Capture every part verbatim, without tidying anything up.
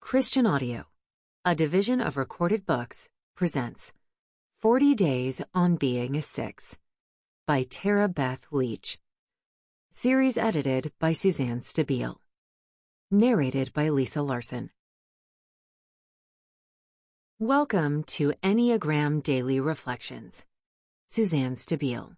Christian Audio, a division of Recorded Books, presents forty Days on Being a Six by Tara Beth Leach. Series edited by Suzanne Stabile. Narrated by Lisa Larson. Welcome to Enneagram Daily Reflections. Suzanne Stabile.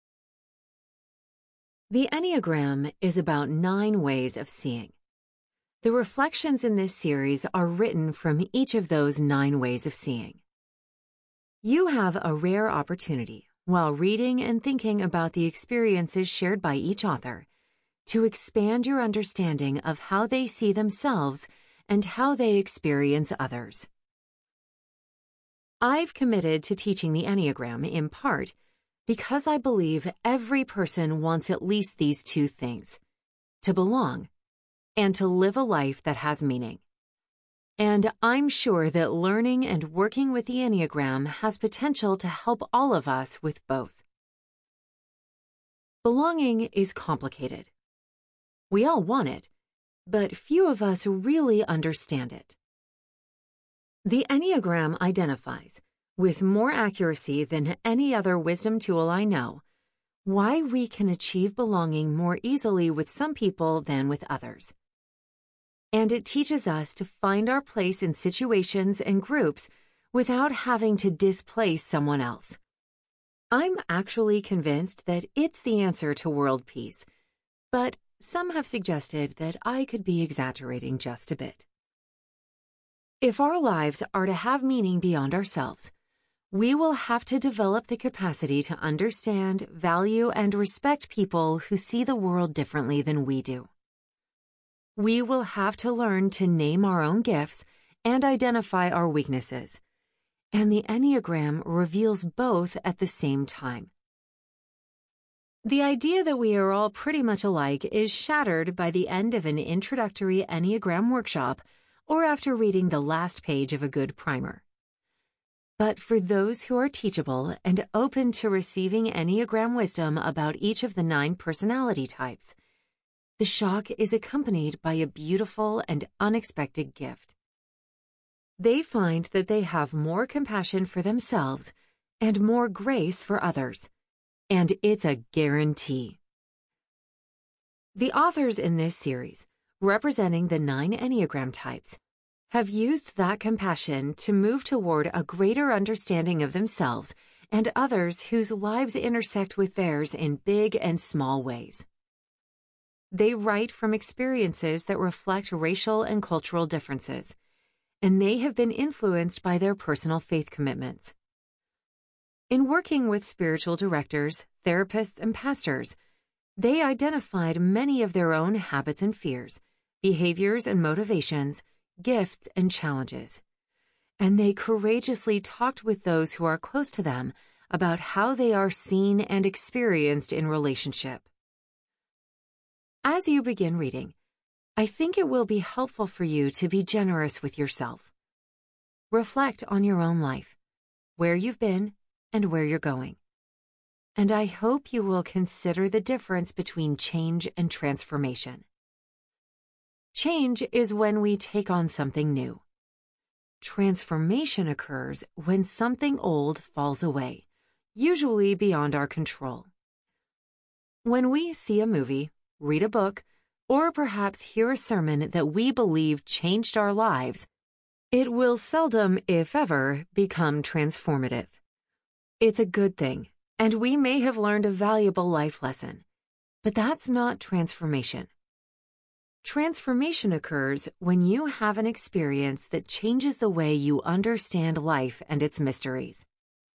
The Enneagram is about nine ways of seeing. The reflections in this series are written from each of those nine ways of seeing. You have a rare opportunity, while reading and thinking about the experiences shared by each author, to expand your understanding of how they see themselves and how they experience others. I've committed to teaching the Enneagram in part because I believe every person wants at least these two things: to belong and to live a life that has meaning. And I'm sure that learning and working with the Enneagram has potential to help all of us with both. Belonging is complicated. We all want it, but few of us really understand it. The Enneagram identifies, with more accuracy than any other wisdom tool I know, why we can achieve belonging more easily with some people than with others. And it teaches us to find our place in situations and groups without having to displace someone else. I'm actually convinced that it's the answer to world peace, but some have suggested that I could be exaggerating just a bit. If our lives are to have meaning beyond ourselves, we will have to develop the capacity to understand, value, and respect people who see the world differently than we do. We will have to learn to name our own gifts and identify our weaknesses, and the Enneagram reveals both at the same time. The idea that we are all pretty much alike is shattered by the end of an introductory Enneagram workshop or after reading the last page of a good primer. But for those who are teachable and open to receiving Enneagram wisdom about each of the nine personality types, the shock is accompanied by a beautiful and unexpected gift. They find that they have more compassion for themselves and more grace for others, and it's a guarantee. The authors in this series, representing the nine Enneagram types, have used that compassion to move toward a greater understanding of themselves and others whose lives intersect with theirs in big and small ways. They write from experiences that reflect racial and cultural differences, and they have been influenced by their personal faith commitments. In working with spiritual directors, therapists, and pastors, they identified many of their own habits and fears, behaviors and motivations, gifts and challenges, and they courageously talked with those who are close to them about how they are seen and experienced in relationship. As you begin reading, I think it will be helpful for you to be generous with yourself. Reflect on your own life, where you've been and where you're going. And I hope you will consider the difference between change and transformation. Change is when we take on something new. Transformation occurs when something old falls away, usually beyond our control. When we see a movie, read a book, or perhaps hear a sermon that we believe changed our lives, it will seldom, if ever, become transformative. It's a good thing, and we may have learned a valuable life lesson, but that's not transformation. Transformation occurs when you have an experience that changes the way you understand life and its mysteries.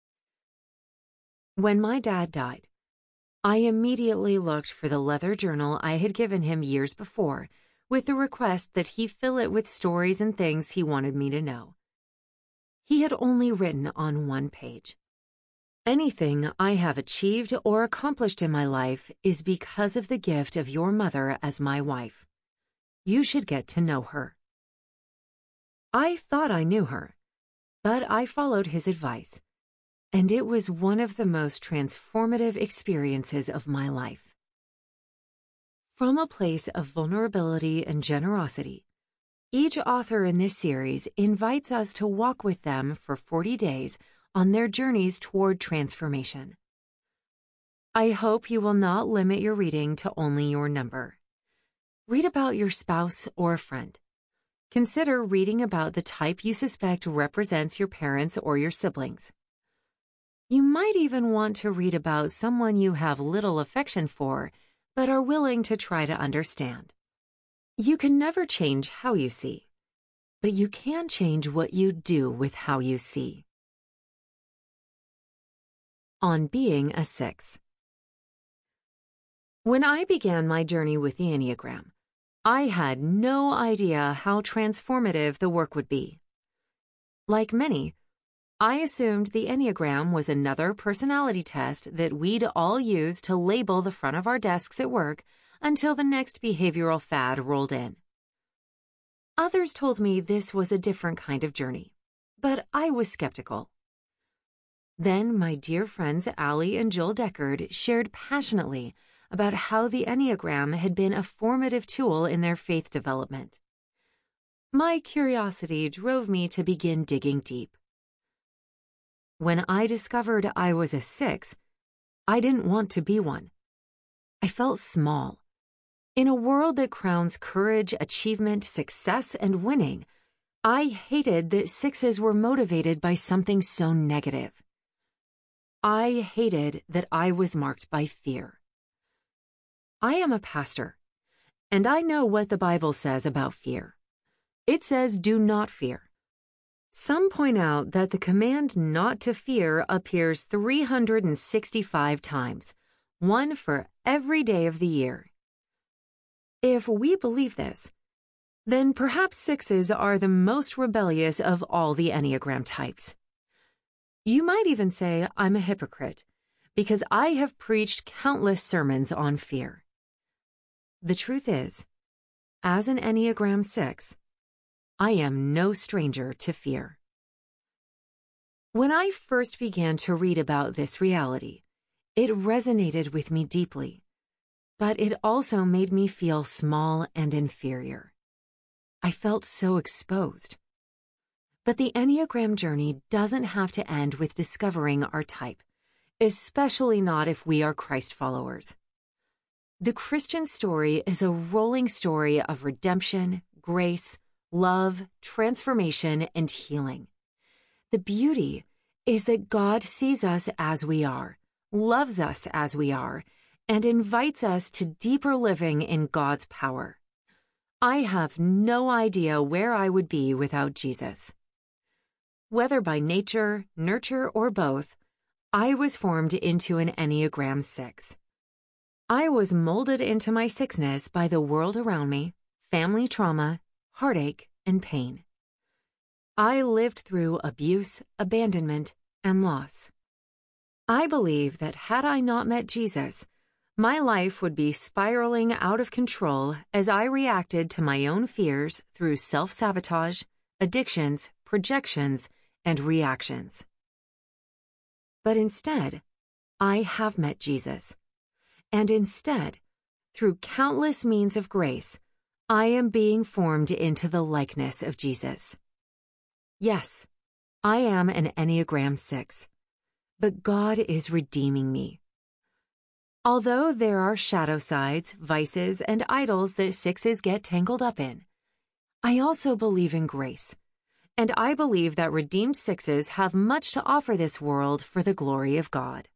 When my dad died, I immediately looked for the leather journal I had given him years before, with the request that he fill it with stories and things he wanted me to know. He had only written on one page. Anything I have achieved or accomplished in my life is because of the gift of your mother as my wife. You should get to know her. I thought I knew her, but I followed his advice, and it was one of the most transformative experiences of my life. From a place of vulnerability and generosity, Each author in this series invites us to walk with them for forty days on their journeys toward transformation. I hope you will not limit your reading to only your number. Read about your spouse or friend. Consider reading about the type you suspect represents your parents or your siblings. You might even want to read about someone you have little affection for, but are willing to try to understand. You can never change how you see, but you can change what you do with how you see. On being a six. When I began my journey with the Enneagram, I had no idea how transformative the work would be. Like many, I assumed the Enneagram was another personality test that we'd all use to label the front of our desks at work until the next behavioral fad rolled in. Others told me this was a different kind of journey, but I was skeptical. Then my dear friends Allie and Joel Deckard shared passionately about how the Enneagram had been a formative tool in their faith development. My curiosity drove me to begin digging deep. When I discovered I was a six, I didn't want to be one. I felt small. In a world that crowns courage, achievement, success, and winning, I hated that sixes were motivated by something so negative. I hated that I was marked by fear. I am a pastor, and I know what the Bible says about fear. It says, do not fear. Some point out that the command not to fear appears three hundred sixty-five times, one for every day of the year. If we believe this, then perhaps sixes are the most rebellious of all the Enneagram types. You might even say I'm a hypocrite, because I have preached countless sermons on fear. The truth is, as an Enneagram six, I am no stranger to fear. When I first began to read about this reality, it resonated with me deeply, but it also made me feel small and inferior. I felt so exposed. But the Enneagram journey doesn't have to end with discovering our type, especially not if we are Christ followers. The Christian story is a rolling story of redemption, grace, love, transformation, and healing. The beauty is that God sees us as we are, loves us as we are, and invites us to deeper living in God's power. I have no idea where I would be without Jesus. Whether by nature, nurture, or both, I was formed into an Enneagram six. I was molded into my sixness by the world around me, family trauma, heartache, and pain. I lived through abuse, abandonment, and loss. I believe that had I not met Jesus, my life would be spiraling out of control as I reacted to my own fears through self-sabotage, addictions, projections, and reactions. But instead, I have met Jesus. And instead, through countless means of grace, I am being formed into the likeness of Jesus. Yes, I am an Enneagram six, but God is redeeming me. Although there are shadow sides, vices, and idols that sixes get tangled up in, I also believe in grace, and I believe that redeemed sixes have much to offer this world for the glory of God.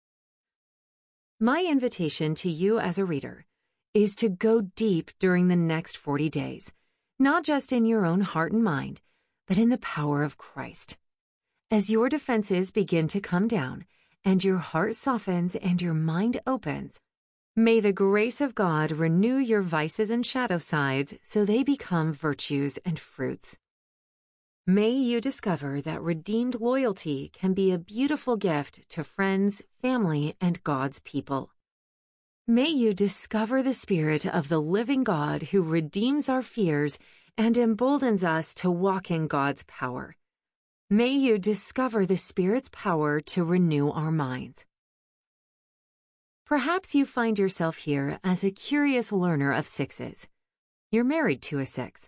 My invitation to you as a reader is to go deep during the next forty days, not just in your own heart and mind, but in the power of Christ. As your defenses begin to come down, and your heart softens and your mind opens, may the grace of God renew your vices and shadow sides so they become virtues and fruits. May you discover that redeemed loyalty can be a beautiful gift to friends, family, and God's people. May you discover the Spirit of the living God who redeems our fears and emboldens us to walk in God's power. May you discover the Spirit's power to renew our minds. Perhaps you find yourself here as a curious learner of sixes. You're married to a six,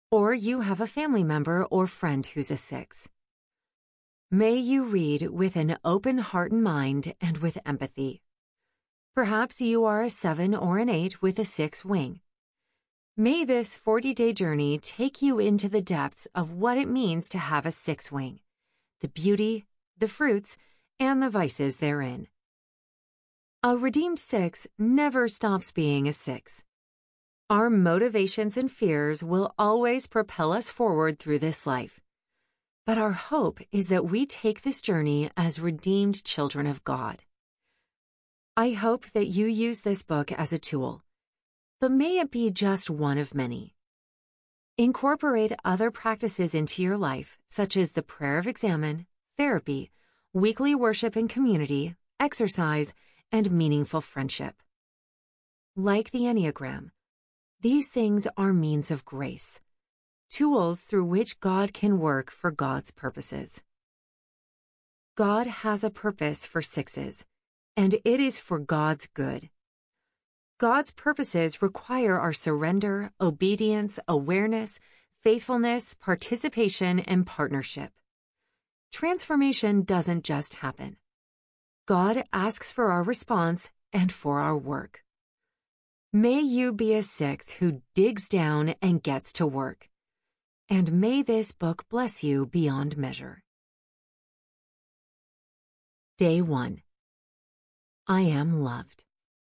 or you have a family member or friend who's a six. May you read with an open heart and mind and with empathy. Perhaps you are a seven or an eight with a six wing. May this forty-day journey take you into the depths of what it means to have a six wing, the beauty, the fruits, and the vices therein. A redeemed six never stops being a six. Our motivations and fears will always propel us forward through this life. But our hope is that we take this journey as redeemed children of God. I hope that you use this book as a tool, but may it be just one of many. Incorporate other practices into your life, such as the prayer of examen, therapy, weekly worship and community, exercise, and meaningful friendship. Like the Enneagram, these things are means of grace, tools through which God can work for God's purposes. God has a purpose for sixes, and it is for God's good. God's purposes require our surrender, obedience, awareness, faithfulness, participation, and partnership. Transformation doesn't just happen. God asks for our response and for our work. May you be a six who digs down and gets to work. And may this book bless you beyond measure. Day one. I am loved.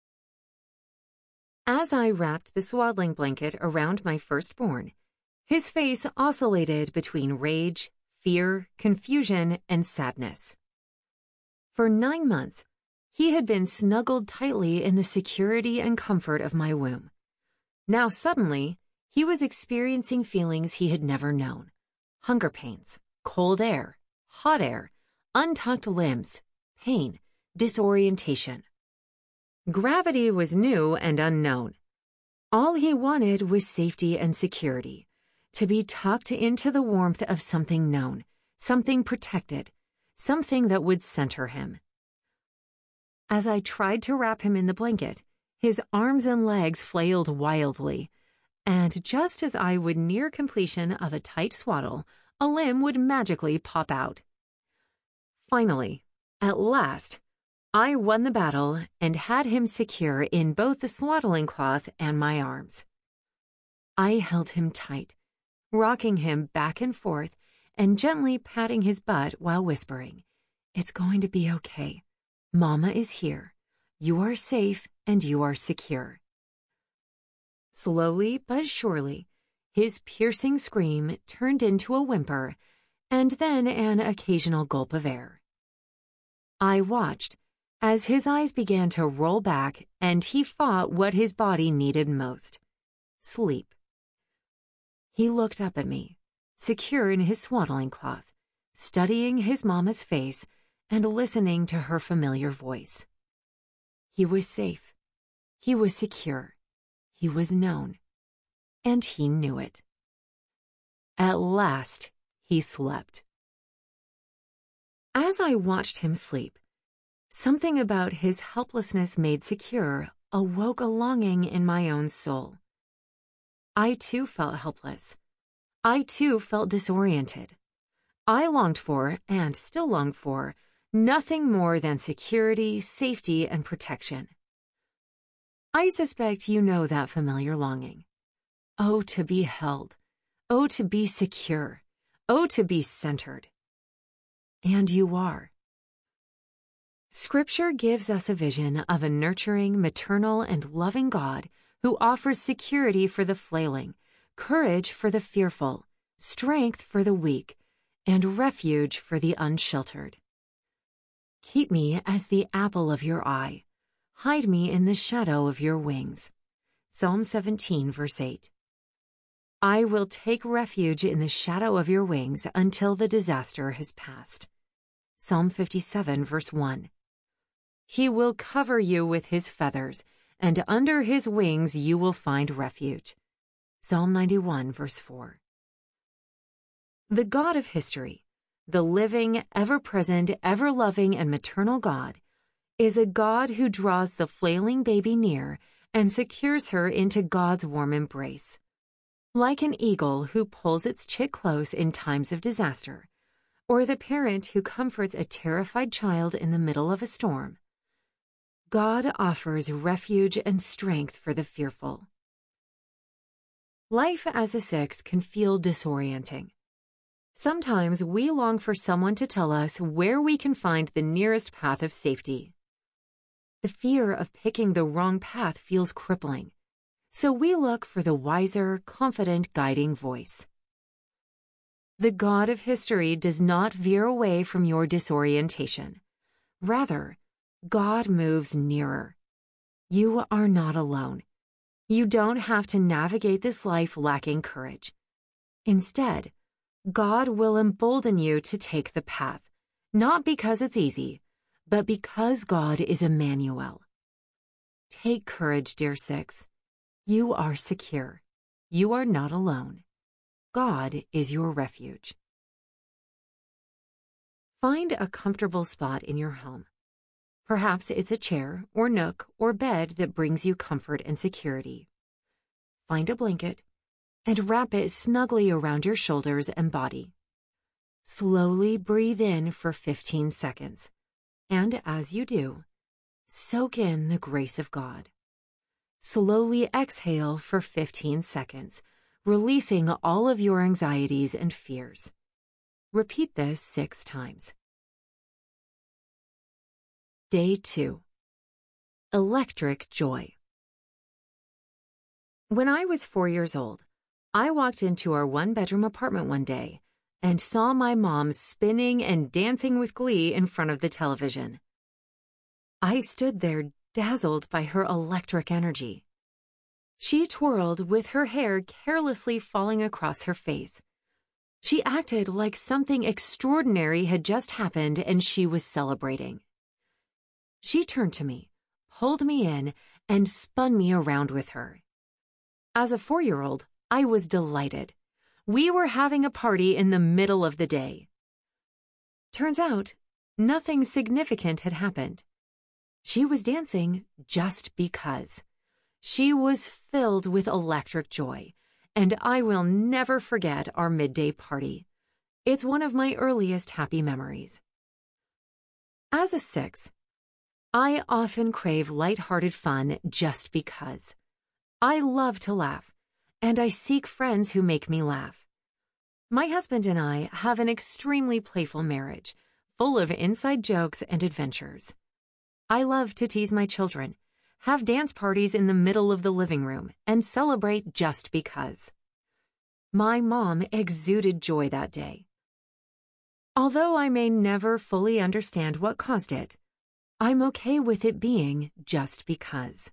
As I wrapped the swaddling blanket around my firstborn, his face oscillated between rage, fear, confusion, and sadness. For nine months, he had been snuggled tightly in the security and comfort of my womb. Now suddenly, he was experiencing feelings he had never known: hunger pains, cold air, hot air, untucked limbs, pain, disorientation. Gravity was new and unknown. All he wanted was safety and security, to be tucked into the warmth of something known, something protected, something that would center him. As I tried to wrap him in the blanket, his arms and legs flailed wildly, and just as I would near completion of a tight swaddle, a limb would magically pop out. Finally, at last, I won the battle and had him secure in both the swaddling cloth and my arms. I held him tight, rocking him back and forth and gently patting his butt while whispering, "It's going to be okay. Mama is here. You are safe and you are secure." Slowly but surely, his piercing scream turned into a whimper and then an occasional gulp of air. I watched as his eyes began to roll back and he fought what his body needed most: sleep. He looked up at me, secure in his swaddling cloth, studying his mama's face and listening to her familiar voice. He was safe. He was secure. He was known. And he knew it. At last, he slept. As I watched him sleep, something about his helplessness made secure awoke a longing in my own soul. I too felt helpless. I too felt disoriented. I longed for, and still long for, nothing more than security, safety, and protection. I suspect you know that familiar longing. Oh, to be held. Oh, to be secure. Oh, to be centered. And you are. Scripture gives us a vision of a nurturing, maternal, and loving God who offers security for the flailing, courage for the fearful, strength for the weak, and refuge for the unsheltered. Keep me as the apple of your eye. Hide me in the shadow of your wings. Psalm seventeen, verse eight. I will take refuge in the shadow of your wings until the disaster has passed. Psalm fifty-seven, verse one. He will cover you with his feathers, and under his wings you will find refuge. Psalm ninety-one, verse four. The God of history, the living, ever-present, ever-loving, and maternal God, is a God who draws the flailing baby near and secures her into God's warm embrace. Like an eagle who pulls its chick close in times of disaster, or the parent who comforts a terrified child in the middle of a storm, God offers refuge and strength for the fearful. Life as a six can feel disorienting. Sometimes we long for someone to tell us where we can find the nearest path of safety. The fear of picking the wrong path feels crippling, so we look for the wiser, confident guiding voice. The God of history does not veer away from your disorientation. Rather, God moves nearer. You are not alone. You don't have to navigate this life lacking courage. Instead, God will embolden you to take the path, not because it's easy, but because God is Emmanuel. Take courage, dear six. You are secure. You are not alone. God is your refuge. Find a comfortable spot in your home. Perhaps it's a chair or nook or bed that brings you comfort and security. Find a blanket and wrap it snugly around your shoulders and body. Slowly breathe in for fifteen seconds, and as you do, soak in the grace of God. Slowly exhale for fifteen seconds, releasing all of your anxieties and fears. Repeat this six times. Day two. Electric Joy. When I was four years old, I walked into our one-bedroom apartment one day and saw my mom spinning and dancing with glee in front of the television. I stood there dazzled by her electric energy. She twirled with her hair carelessly falling across her face. She acted like something extraordinary had just happened and she was celebrating. She turned to me, pulled me in, and spun me around with her. As a four-year-old, I was delighted. We were having a party in the middle of the day. Turns out, nothing significant had happened. She was dancing just because. She was filled with electric joy, and I will never forget our midday party. It's one of my earliest happy memories. As a six, I often crave light-hearted fun just because. I love to laugh, and I seek friends who make me laugh. My husband and I have an extremely playful marriage, full of inside jokes and adventures. I love to tease my children, have dance parties in the middle of the living room, and celebrate just because. My mom exuded joy that day. Although I may never fully understand what caused it, I'm okay with it being just because.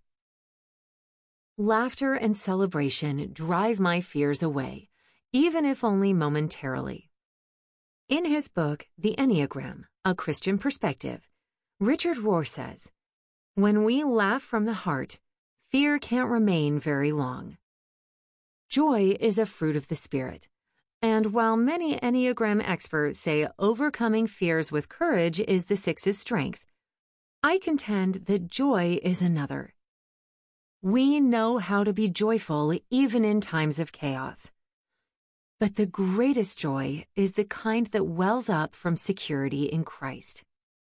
Laughter and celebration drive my fears away, even if only momentarily. In his book, The Enneagram, A Christian Perspective, Richard Rohr says, "When we laugh from the heart, fear can't remain very long." Joy is a fruit of the Spirit, and while many Enneagram experts say overcoming fears with courage is the six's strength, I contend that joy is another. We know how to be joyful even in times of chaos. But the greatest joy is the kind that wells up from security in Christ.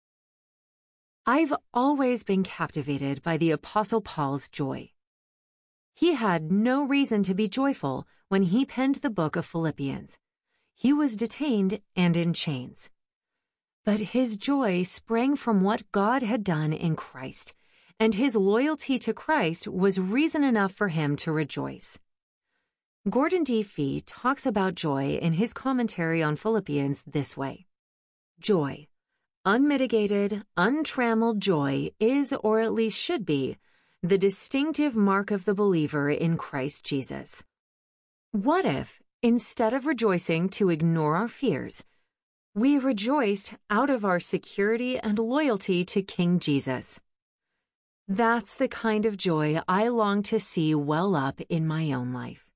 I've always been captivated by the Apostle Paul's joy. He had no reason to be joyful when he penned the book of Philippians. He was detained and in chains. But his joy sprang from what God had done in Christ, and his loyalty to Christ was reason enough for him to rejoice. Gordon D. Fee talks about joy in his commentary on Philippians this way. Joy, unmitigated, untrammeled joy is, or at least should be, the distinctive mark of the believer in Christ Jesus. What if, instead of rejoicing to ignore our fears, we rejoiced out of our security and loyalty to King Jesus? That's the kind of joy I long to see well up in my own life.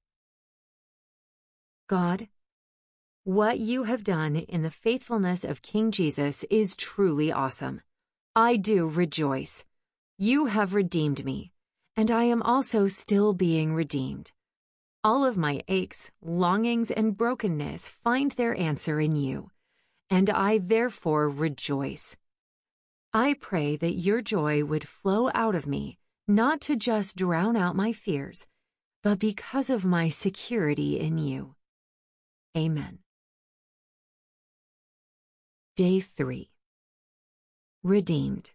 God, what you have done in the faithfulness of King Jesus is truly awesome. I do rejoice. You have redeemed me, and I am also still being redeemed. All of my aches, longings, and brokenness find their answer in you, and I therefore rejoice. I pray that your joy would flow out of me, not to just drown out my fears, but because of my security in you. Amen. Day three. Redeemed.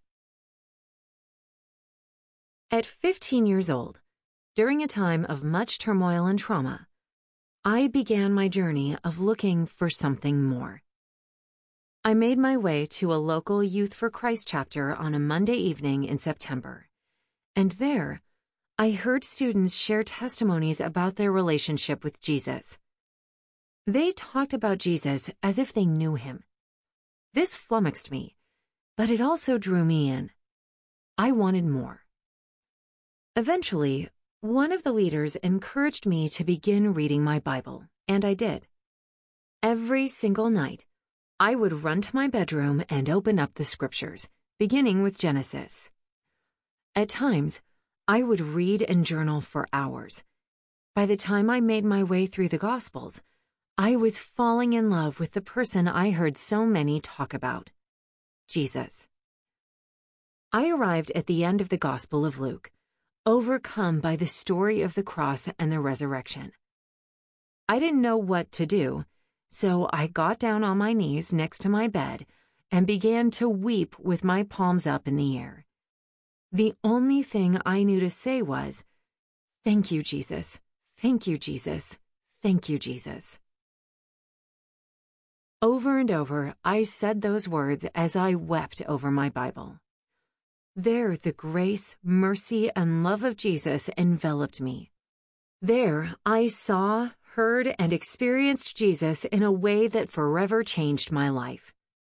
At fifteen years old, during a time of much turmoil and trauma, I began my journey of looking for something more. I made my way to a local Youth for Christ chapter on a Monday evening in September, and there, I heard students share testimonies about their relationship with Jesus. They talked about Jesus as if they knew him. This flummoxed me, but it also drew me in. I wanted more. Eventually, one of the leaders encouraged me to begin reading my Bible, and I did. Every single night, I would run to my bedroom and open up the scriptures, beginning with Genesis. At times, I would read and journal for hours. By the time I made my way through the Gospels, I was falling in love with the person I heard so many talk about, Jesus. I arrived at the end of the Gospel of Luke, overcome by the story of the cross and the resurrection. I didn't know what to do, so I got down on my knees next to my bed and began to weep with my palms up in the air. The only thing I knew to say was, "Thank you, Jesus. Thank you, Jesus. Thank you, Jesus." Over and over, I said those words as I wept over my Bible. There, the grace, mercy, and love of Jesus enveloped me. There, I saw, heard, and experienced Jesus in a way that forever changed my life.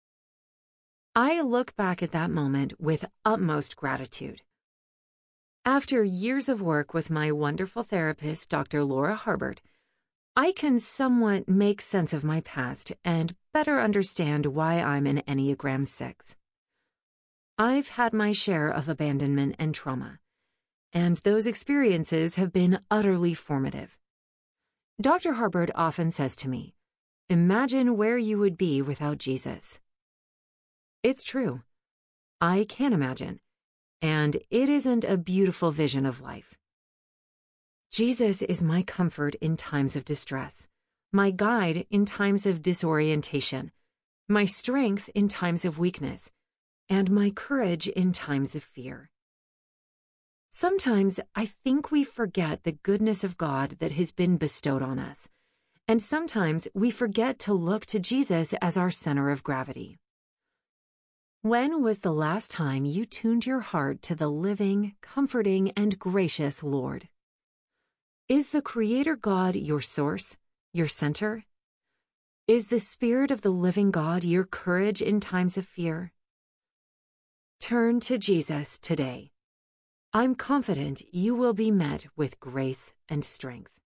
I look back at that moment with utmost gratitude. After years of work with my wonderful therapist, Doctor Laura Harbert, I can somewhat make sense of my past and better understand why I'm an Enneagram six. I've had my share of abandonment and trauma, and those experiences have been utterly formative. Doctor Harbert often says to me, "Imagine where you would be without Jesus." It's true. I can imagine, and it isn't a beautiful vision of life. Jesus is my comfort in times of distress, my guide in times of disorientation, my strength in times of weakness, and my courage in times of fear. Sometimes I think we forget the goodness of God that has been bestowed on us, and sometimes we forget to look to Jesus as our center of gravity. When was the last time you tuned your heart to the living, comforting, and gracious Lord? Is the Creator God your source, your center? Is the Spirit of the living God your courage in times of fear? Turn to Jesus today. I'm confident you will be met with grace and strength.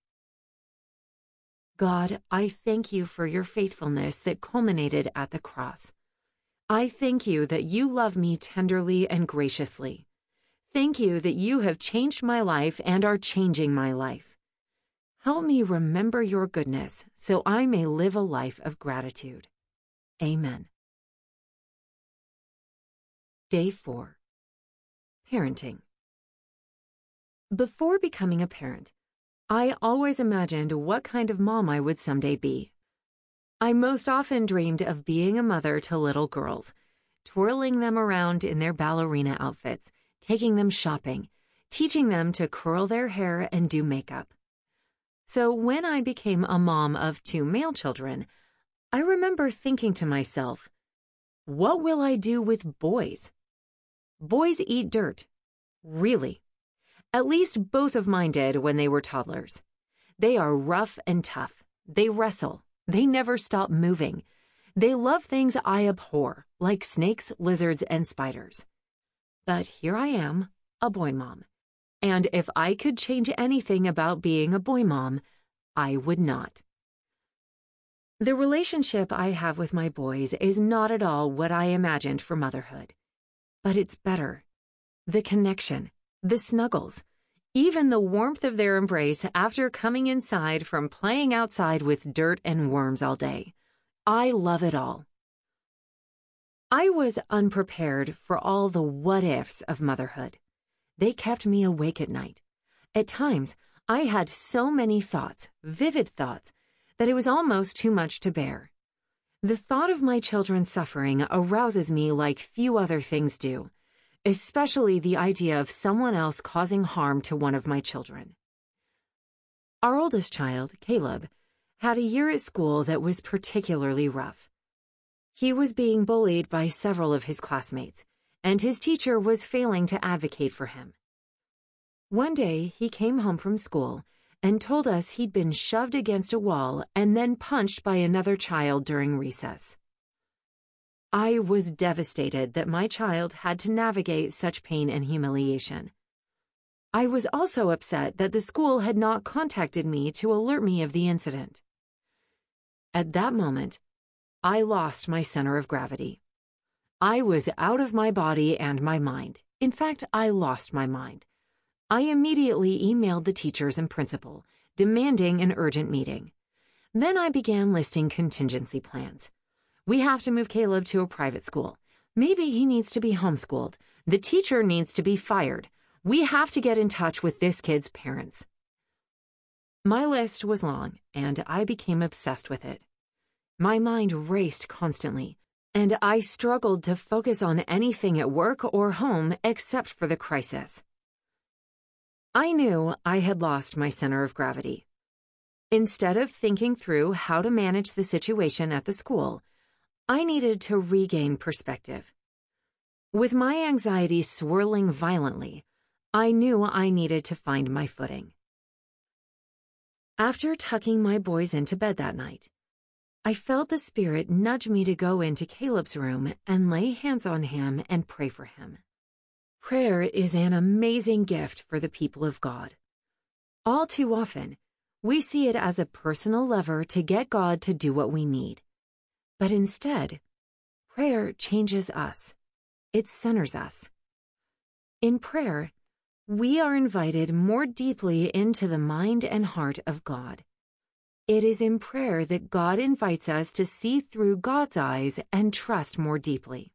God, I thank you for your faithfulness that culminated at the cross. I thank you that you love me tenderly and graciously. Thank you that you have changed my life and are changing my life. Help me remember your goodness so I may live a life of gratitude. Amen. Day four. Parenting. Before becoming a parent, I always imagined what kind of mom I would someday be. I most often dreamed of being a mother to little girls, twirling them around in their ballerina outfits, taking them shopping, teaching them to curl their hair and do makeup. So when I became a mom of two male children, I remember thinking to myself, what will I do with boys? Boys eat dirt. Really. At least both of mine did when they were toddlers. They are rough and tough. They wrestle. They never stop moving. They love things I abhor, like snakes, lizards, and spiders. But here I am, a boy mom. And if I could change anything about being a boy mom, I would not. The relationship I have with my boys is not at all what I imagined for motherhood. But it's better. The connection, the snuggles, Even the warmth of their embrace after coming inside from playing outside with dirt and worms all day. I love it all. I was unprepared for all the what-ifs of motherhood. They kept me awake at night. At times, I had so many thoughts, vivid thoughts, that it was almost too much to bear. The thought of my children suffering arouses me like few other things do, especially the idea of someone else causing harm to one of my children. Our oldest child, Caleb, had a year at school that was particularly rough. He was being bullied by several of his classmates, and his teacher was failing to advocate for him. One day, he came home from school and told us he'd been shoved against a wall and then punched by another child during recess. I was devastated that my child had to navigate such pain and humiliation. I was also upset that the school had not contacted me to alert me of the incident. At that moment, I lost my center of gravity. I was out of my body and my mind. In fact, I lost my mind. I immediately emailed the teachers and principal, demanding an urgent meeting. Then I began listing contingency plans. We have to move Caleb to a private school. Maybe he needs to be homeschooled. The teacher needs to be fired. We have to get in touch with this kid's parents. My list was long, and I became obsessed with it. My mind raced constantly, and I struggled to focus on anything at work or home except for the crisis. I knew I had lost my center of gravity. Instead of thinking through how to manage the situation at the school, I needed to regain perspective. With my anxiety swirling violently, I knew I needed to find my footing. After tucking my boys into bed that night, I felt the Spirit nudge me to go into Caleb's room and lay hands on him and pray for him. Prayer is an amazing gift for the people of God. All too often, we see it as a personal lever to get God to do what we need. But instead, prayer changes us. It centers us. In prayer, we are invited more deeply into the mind and heart of God. It is in prayer that God invites us to see through God's eyes and trust more deeply.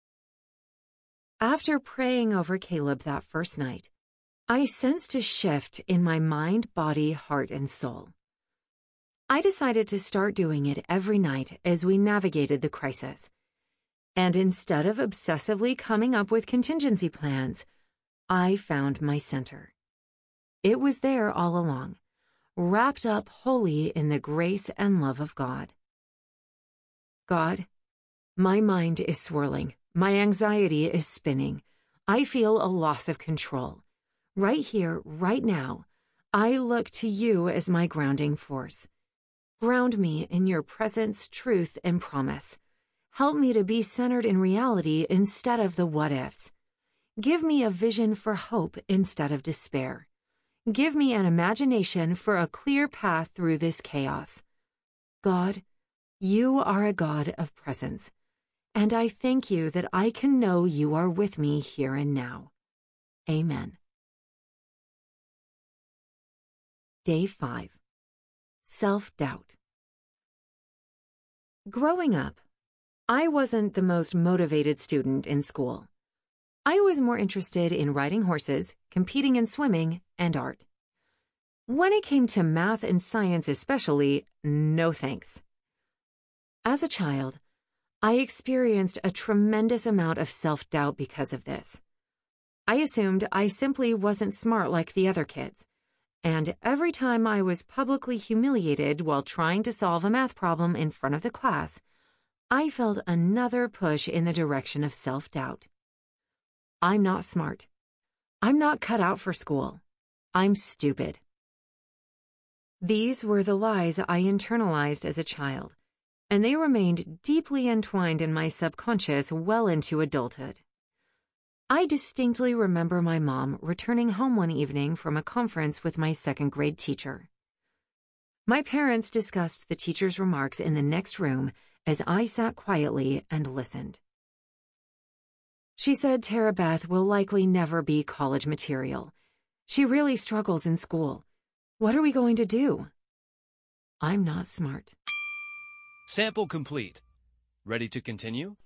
After praying over Caleb that first night, I sensed a shift in my mind, body, heart, and soul. I decided to start doing it every night as we navigated the crisis. And instead of obsessively coming up with contingency plans, I found my center. It was there all along, wrapped up wholly in the grace and love of God. God, my mind is swirling. My anxiety is spinning. I feel a loss of control. Right here, right now, I look to you as my grounding force. Ground me in your presence, truth, and promise. Help me to be centered in reality instead of the what-ifs. Give me a vision for hope instead of despair. Give me an imagination for a clear path through this chaos. God, you are a God of presence. And I thank you that I can know you are with me here and now. Amen. Day five. Self-doubt. Growing up, I wasn't the most motivated student in school. I was more interested in riding horses, competing in swimming, and art. When it came to math and science especially, no thanks. As a child, I experienced a tremendous amount of self-doubt because of this. I assumed I simply wasn't smart like the other kids, and every time I was publicly humiliated while trying to solve a math problem in front of the class, I felt another push in the direction of self-doubt. I'm not smart. I'm not cut out for school. I'm stupid. These were the lies I internalized as a child, and they remained deeply entwined in my subconscious well into adulthood. I distinctly remember my mom returning home one evening from a conference with my second grade teacher. My parents discussed the teacher's remarks in the next room as I sat quietly and listened. She said Tara Beth will likely never be college material, She really struggles in school. What are we going to do? I'm not smart. Sample complete. Ready to continue?